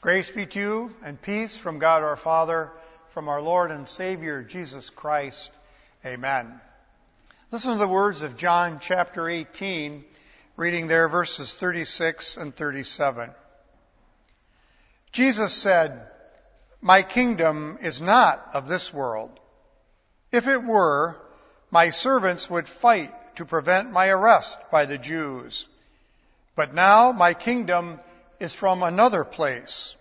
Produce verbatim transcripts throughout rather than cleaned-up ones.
Grace be to you and peace from God our Father, from our Lord and Savior, Jesus Christ. Amen. Listen to the words of John chapter eighteen, reading there verses thirty-six and thirty-seven. Jesus said, "My kingdom is not of this world. If it were, my servants would fight to prevent my arrest by the Jews. But now my kingdom is from another place."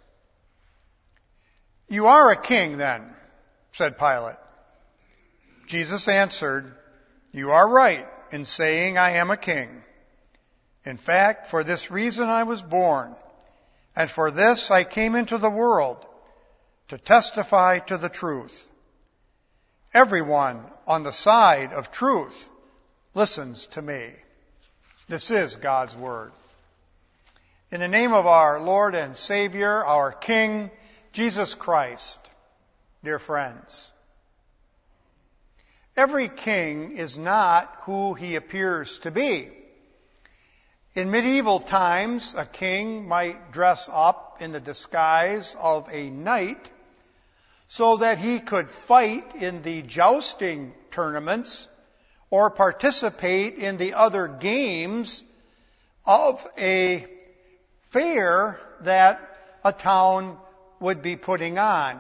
"You are a king then," said Pilate. Jesus answered, "You are right in saying I am a king. In fact, for this reason I was born, and for this I came into the world, to testify to the truth. Everyone on the side of truth listens to me." This is God's word. In the name of our Lord and Savior, our King, Jesus Christ, dear friends, every king is not who he appears to be. In medieval times, a king might dress up in the disguise of a knight so that he could fight in the jousting tournaments or participate in the other games of a fair that a town would be putting on.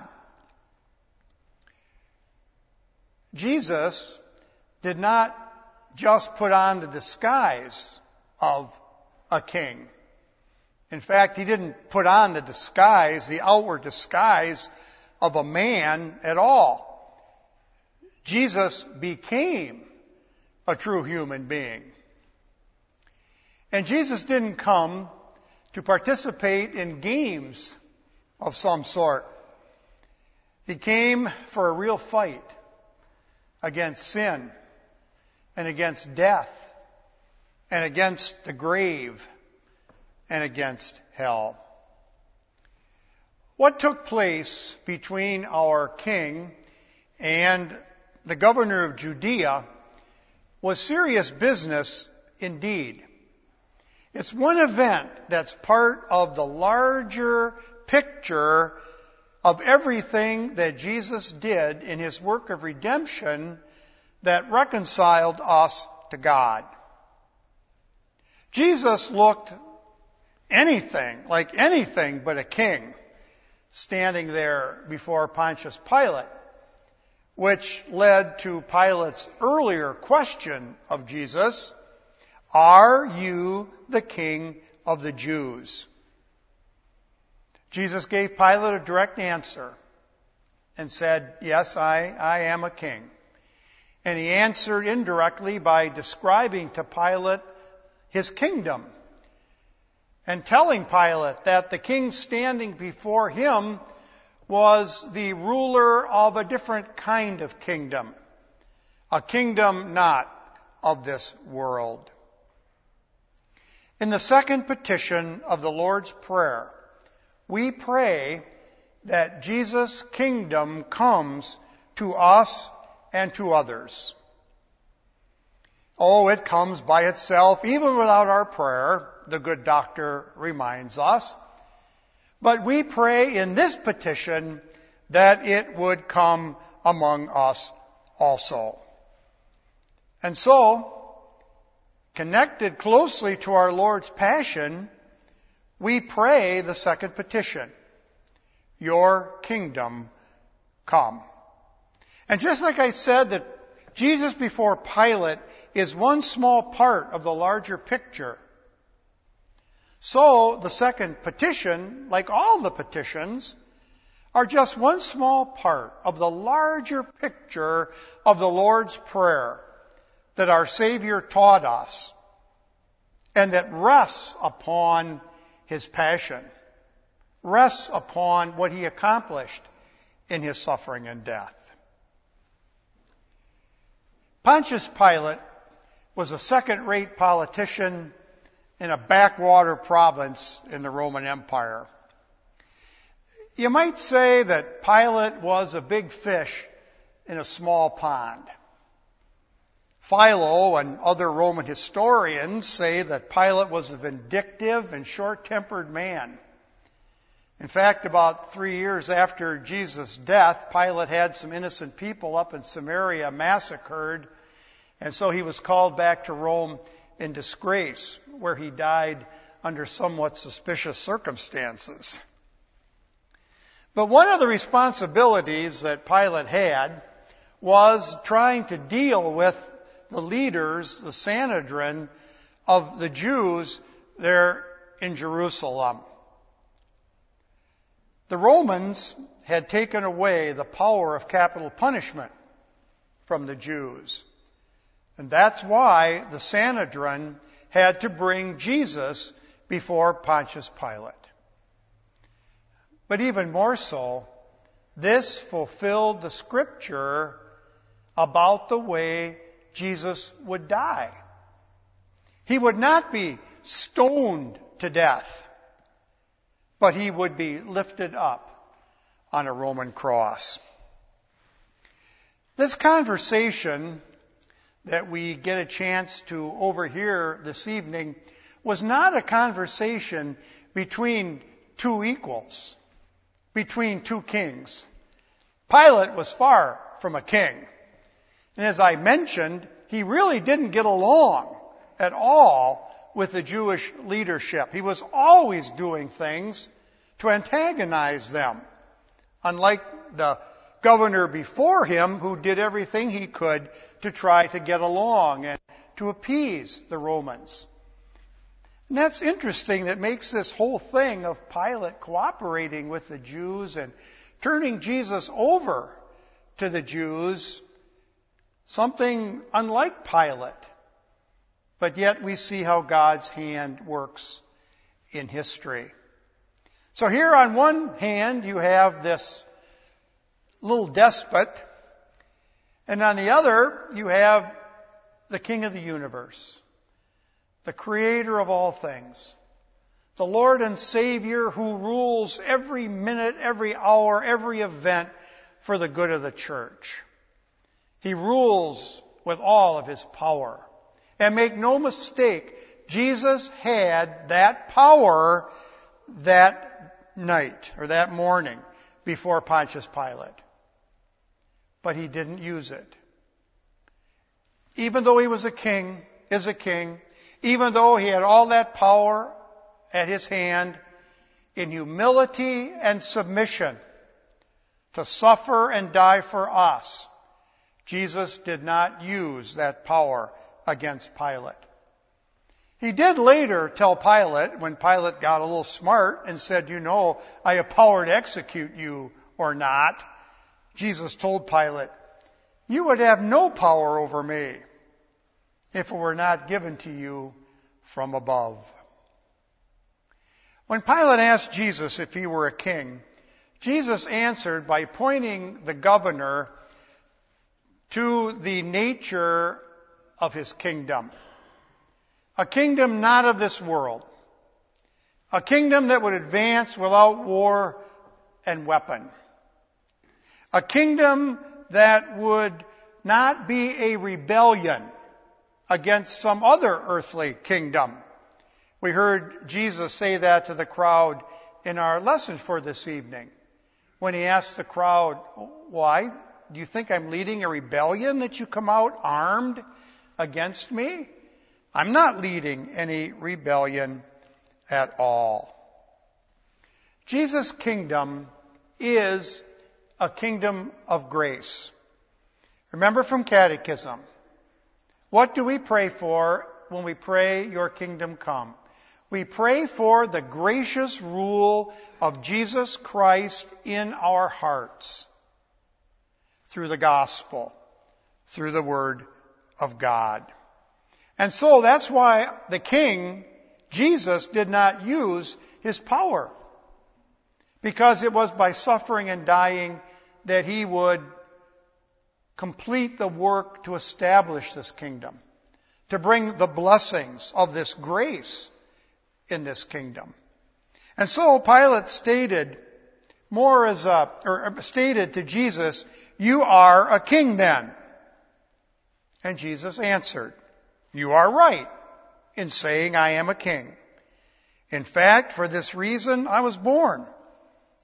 Jesus did not just put on the disguise of a king. In fact, he didn't put on the disguise, the outward disguise of a man at all. Jesus became a true human being. And Jesus didn't come to participate in games of some sort. He came for a real fight against sin and against death and against the grave and against hell. What took place between our king and the governor of Judea was serious business indeed. It's one event that's part of the larger picture of everything that Jesus did in his work of redemption that reconciled us to God. Jesus looked anything, like anything but a king, standing there before Pontius Pilate, which led to Pilate's earlier question of Jesus, "Are you the king of the Jews?" Jesus gave Pilate a direct answer and said, "Yes, I, I am a king." And he answered indirectly by describing to Pilate his kingdom and telling Pilate that the king standing before him was the ruler of a different kind of kingdom, a kingdom not of this world. In the second petition of the Lord's Prayer, we pray that Jesus' kingdom comes to us and to others. Oh, it comes by itself, even without our prayer, the good doctor reminds us. But we pray in this petition that it would come among us also. And so, connected closely to our Lord's Passion, we pray the second petition, "Your kingdom come." And just like I said that Jesus before Pilate is one small part of the larger picture, so the second petition, like all the petitions, are just one small part of the larger picture of the Lord's Prayer that our Savior taught us and that rests upon his passion, rests upon what he accomplished in his suffering and death. Pontius Pilate was a second-rate politician in a backwater province in the Roman Empire. You might say that Pilate was a big fish in a small pond. Philo and other Roman historians say that Pilate was a vindictive and short-tempered man. In fact, about three years after Jesus' death, Pilate had some innocent people up in Samaria massacred, and so he was called back to Rome in disgrace, where he died under somewhat suspicious circumstances. But one of the responsibilities that Pilate had was trying to deal with the leaders, the Sanhedrin, of the Jews there in Jerusalem. The Romans had taken away the power of capital punishment from the Jews. And that's why the Sanhedrin had to bring Jesus before Pontius Pilate. But even more so, this fulfilled the scripture about the way Jesus would die. He would not be stoned to death, but he would be lifted up on a Roman cross. This conversation that we get a chance to overhear this evening was not a conversation between two equals, between two kings. Pilate was far from a king. And as I mentioned, he really didn't get along at all with the Jewish leadership. He was always doing things to antagonize them, unlike the governor before him who did everything he could to try to get along and to appease the Romans. And that's interesting. That makes this whole thing of Pilate cooperating with the Jews and turning Jesus over to the Jews something unlike Pilate. But yet we see how God's hand works in history. So here on one hand you have this little despot, and on the other you have the King of the universe, the Creator of all things, the Lord and Savior who rules every minute, every hour, every event for the good of the church. He rules with all of his power. And make no mistake, Jesus had that power that night or that morning before Pontius Pilate. But he didn't use it. Even though he was a king, is a king, even though he had all that power at his hand, in humility and submission to suffer and die for us, Jesus did not use that power against Pilate. He did later tell Pilate, when Pilate got a little smart and said, you know, I have power to execute you or not. Jesus told Pilate, you would have no power over me if it were not given to you from above. When Pilate asked Jesus if he were a king, Jesus answered by pointing the governor to the nature of his kingdom. A kingdom not of this world. A kingdom that would advance without war and weapon. A kingdom that would not be a rebellion against some other earthly kingdom. We heard Jesus say that to the crowd in our lesson for this evening, when he asked the crowd, why? Do you think I'm leading a rebellion that you come out armed against me? I'm not leading any rebellion at all. Jesus' kingdom is a kingdom of grace. Remember from Catechism, what do we pray for when we pray, your kingdom come? We pray for the gracious rule of Jesus Christ in our hearts through the gospel, through the word of God. And so that's why the king, Jesus, did not use his power. Because it was by suffering and dying that he would complete the work to establish this kingdom, to bring the blessings of this grace in this kingdom. And so Pilate stated more as a, or stated to Jesus, you are a king then. And Jesus answered, you are right in saying I am a king. In fact, for this reason I was born,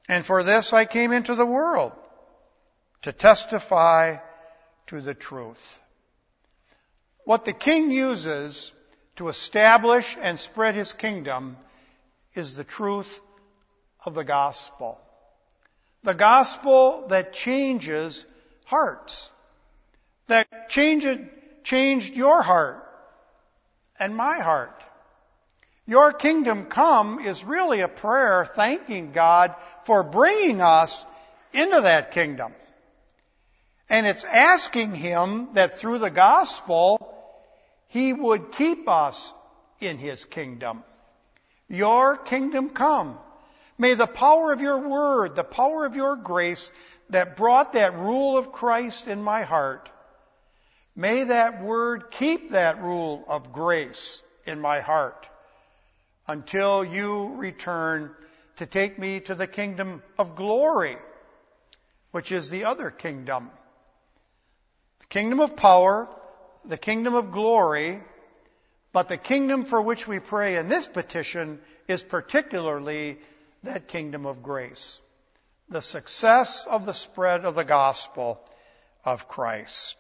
And for this I came into the world, to testify to the truth. What the king uses to establish and spread his kingdom is the truth of the gospel. The gospel that changes hearts, that changed, changed your heart and my heart. Your kingdom come is really a prayer thanking God for bringing us into that kingdom. And it's asking Him that through the gospel, He would keep us in His kingdom. Your kingdom come. May the power of your word, the power of your grace that brought that rule of Christ in my heart, may that word keep that rule of grace in my heart until you return to take me to the kingdom of glory, which is the other kingdom. The kingdom of power, the kingdom of glory, but the kingdom for which we pray in this petition is particularly that kingdom of grace, the success of the spread of the gospel of Christ.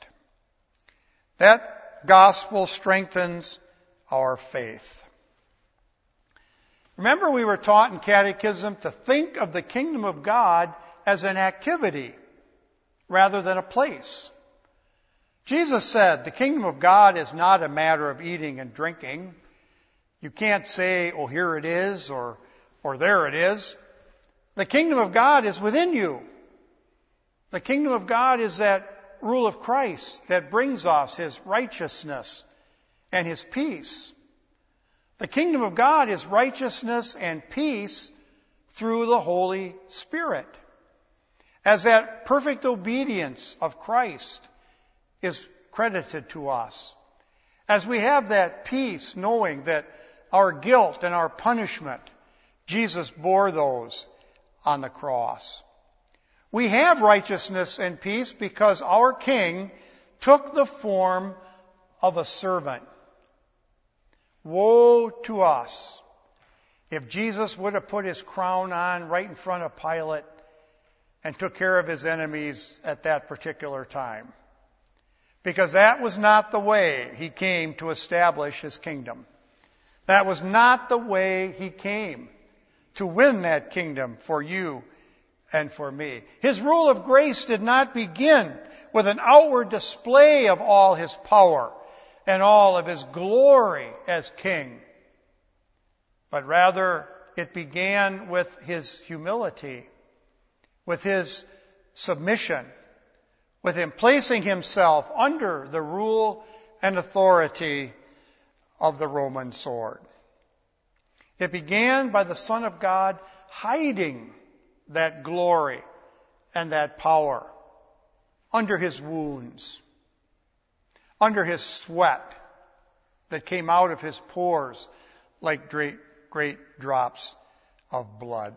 That gospel strengthens our faith. Remember, we were taught in catechism to think of the kingdom of God as an activity rather than a place. Jesus said the kingdom of God is not a matter of eating and drinking. You can't say, oh, here it is, or, or there it is. The kingdom of God is within you. The kingdom of God is that rule of Christ that brings us His righteousness and His peace. The kingdom of God is righteousness and peace through the Holy Spirit. As that perfect obedience of Christ is credited to us. As we have that peace knowing that our guilt and our punishment, Jesus bore those on the cross. We have righteousness and peace because our King took the form of a servant. Woe to us if Jesus would have put His crown on right in front of Pilate and took care of His enemies at that particular time. Because that was not the way He came to establish His kingdom. That was not the way He came to win that kingdom for you and for me. His rule of grace did not begin with an outward display of all His power and all of His glory as King. But rather, it began with His humility, with His submission, with Him placing Himself under the rule and authority of the Roman sword. It began by the Son of God hiding that glory and that power under His wounds, under His sweat that came out of His pores like great, great drops of blood.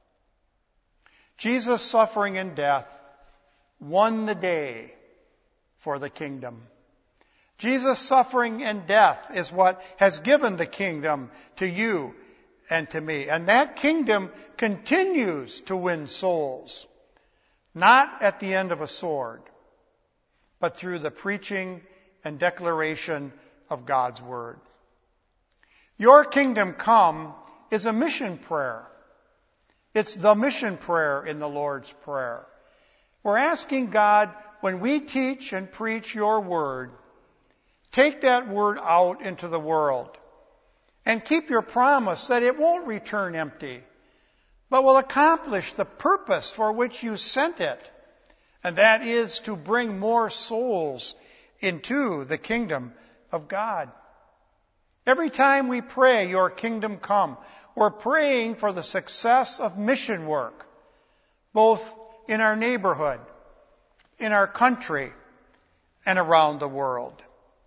Jesus' suffering and death won the day for the kingdom. Jesus' suffering and death is what has given the kingdom to you and to me. And that kingdom continues to win souls, not at the end of a sword, but through the preaching and declaration of God's Word. Your kingdom come is a mission prayer. It's the mission prayer in the Lord's Prayer. We're asking God, when we teach and preach your word, take that word out into the world and keep your promise that it won't return empty, but will accomplish the purpose for which you sent it, and that is to bring more souls into the kingdom of God. Every time we pray, your kingdom come, we're praying for the success of mission work, both in our neighborhood, in our country, and around the world.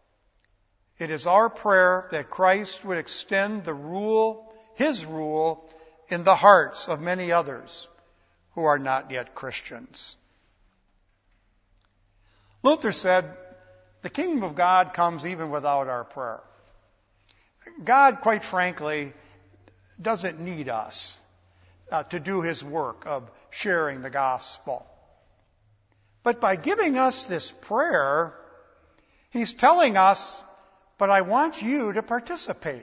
It is our prayer that Christ would extend the rule, His rule, in the hearts of many others who are not yet Christians. Luther said, the kingdom of God comes even without our prayer. God, quite frankly, doesn't need us. uh, to do his work of sharing the gospel. But by giving us this prayer, he's telling us, but I want you to participate.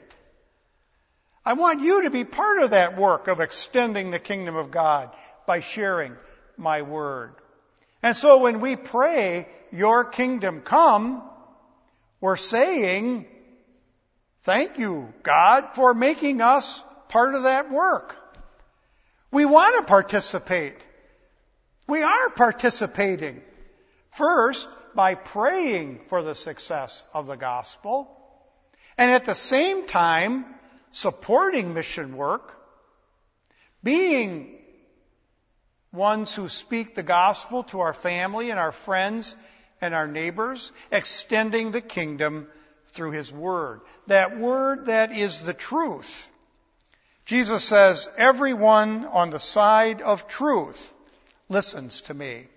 I want you to be part of that work of extending the kingdom of God by sharing my word. And so when we pray, your kingdom come, we're saying, thank you, God, for making us part of that work. We want to participate. We are participating. First, by praying for the success of the gospel, and at the same time, supporting mission work, being ones who speak the gospel to our family and our friends and our neighbors, extending the kingdom through his word. That word that is the truth. Jesus says, everyone on the side of truth listens to me.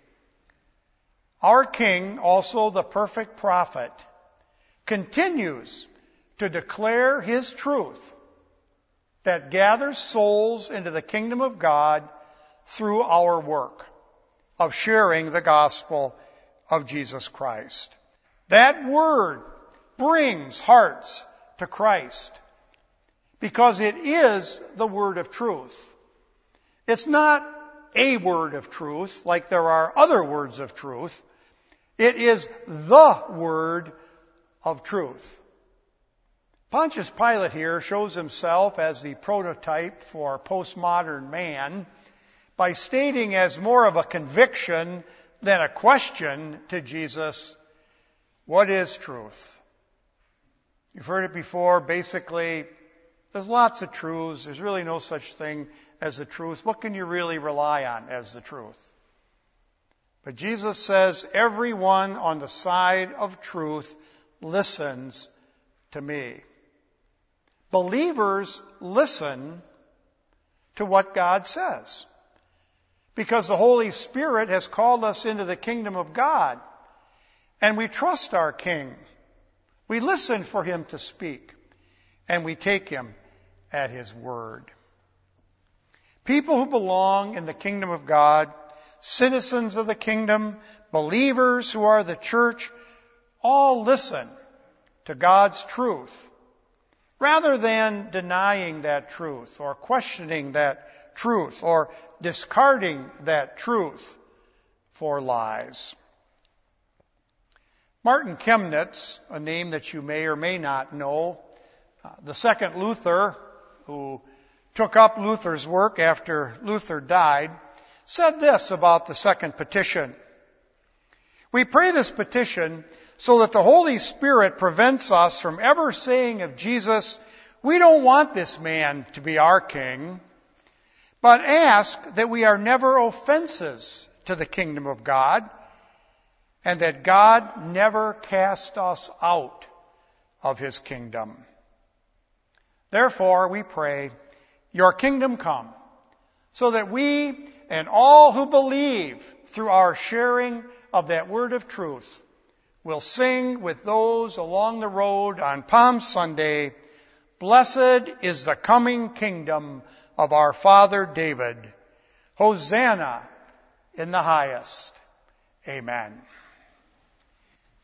Our King, also the perfect prophet, continues to declare his truth that gathers souls into the kingdom of God through our work of sharing the gospel of Jesus Christ. That word brings hearts to Christ because it is the word of truth. It's not a word of truth like there are other words of truth. It is the word of truth. Pontius Pilate here shows himself as the prototype for postmodern man by stating as more of a conviction than a question to Jesus, what is truth? You've heard it before. Basically, there's lots of truths. There's really no such thing as the truth. What can you really rely on as the truth? But Jesus says, everyone on the side of truth listens to me. Believers listen to what God says because the Holy Spirit has called us into the kingdom of God, and we trust our King. We listen for him to speak, and we take him at his word. People who belong in the kingdom of God, citizens of the kingdom, believers who are the church, all listen to God's truth rather than denying that truth or questioning that truth or discarding that truth for lies. Martin Chemnitz, a name that you may or may not know, uh, the second Luther, who took up Luther's work after Luther died, said this about the second petition. We pray this petition so that the Holy Spirit prevents us from ever saying of Jesus, we don't want this man to be our king, but ask that we are never offenses to the kingdom of God, and that God never cast us out of his kingdom. Therefore, we pray, your kingdom come, so that we and all who believe through our sharing of that word of truth will sing with those along the road on Palm Sunday, blessed is the coming kingdom of our father David. Hosanna in the highest. Amen.